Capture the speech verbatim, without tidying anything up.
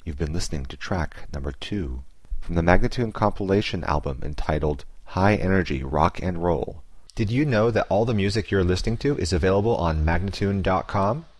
You've been listening to track number two from the Magnatune compilation album entitled High Energy Rock and Roll. Did you know that all the music you're listening to is available on Magnatune dot com?